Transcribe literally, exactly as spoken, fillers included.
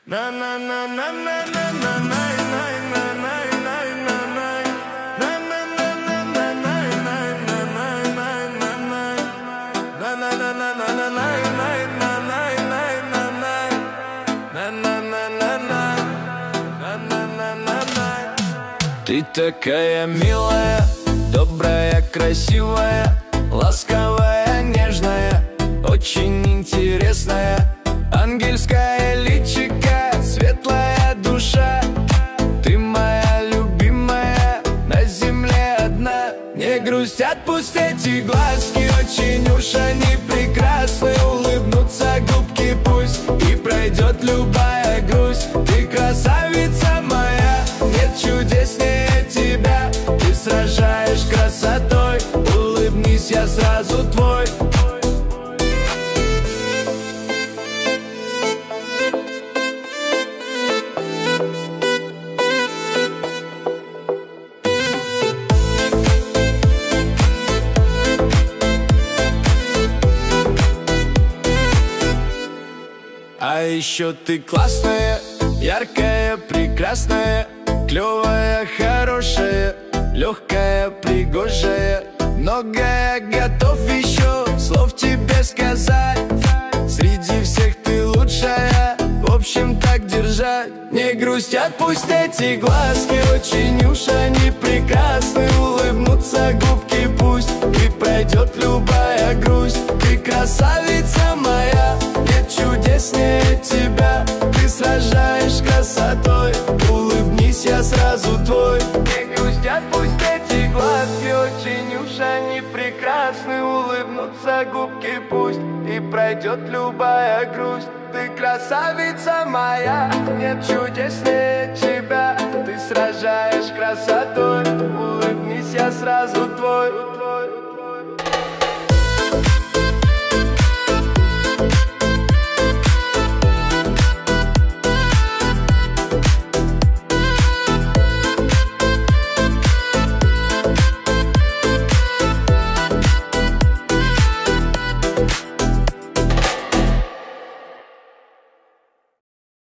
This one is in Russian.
Ты такая милая, добрая, красивая, ласковая, нежная, очень интересная, ангельское личико, светлая душа. Ты моя любимая, на земле одна. Не грустят пусть эти глазки, очень уж они прекрасны. Улыбнутся губки пусть, и пройдет любая грусть. Ты красавица моя, нет чудеснее тебя. Ты сражаешь красотой, улыбнись, я сразу твой. А еще ты классная, яркая, прекрасная, клевая, хорошая, легкая, пригожая. Многое готов еще слов тебе сказать. Среди всех ты лучшая, в общем так держать. Не грустят пусть эти глазки, очень уж они прекрасны. Улыбнутся губки пусть, и пройдет любая грусть. Ты красавица моя, нет чудеснее тебя. Ты сражаешь красотой, улыбнись, я сразу твой. Не грустят пусть эти глазки, очень уж они прекрасны. Улыбнутся губки пусть, и пройдет любая грусть. Ты красавица моя, нет чудеснее тебя. Ты сражаешь красотой, улыбнись, я сразу твой.